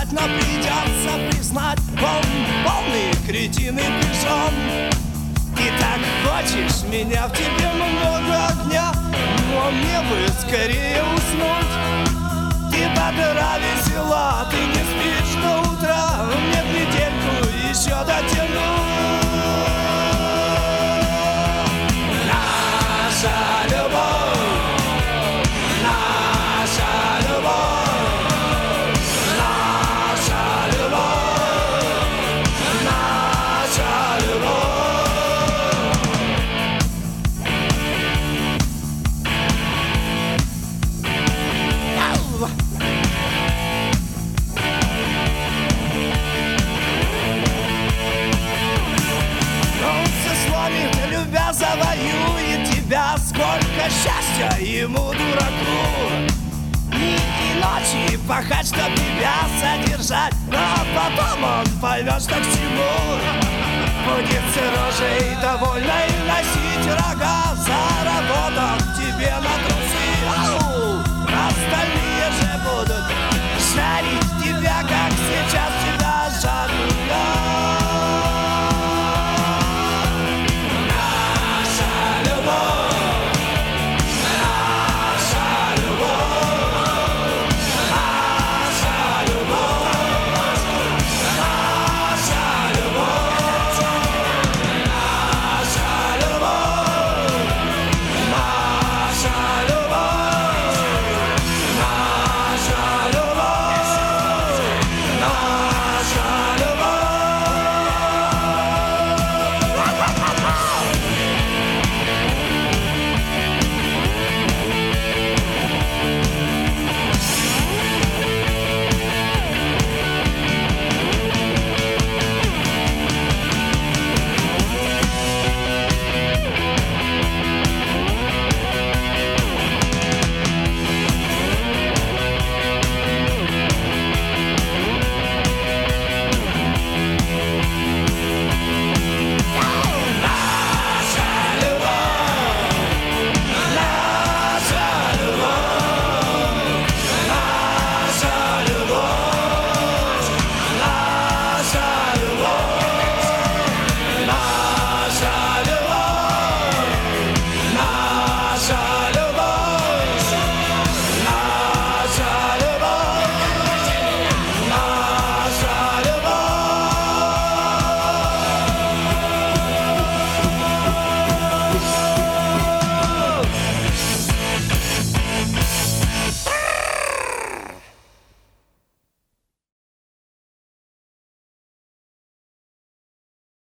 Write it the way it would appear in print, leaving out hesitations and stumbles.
сказать, но придется признать, он полный кретин и пижон. Ты так хочешь меня, в тебе много огня, но мне бы скорее уснуть. Ты бодра, весела, ты не спишь до утра, мне недельку еще дотянуть. Наша любовь, наша любовь, наша любовь, наша любовь. Любя, завоюет тебя, сколько счастья ему, дураку. Дни и ночи пахать, чтоб тебя содержать, но потом он поймет, что к чему. Будет с рожей довольной носить рога.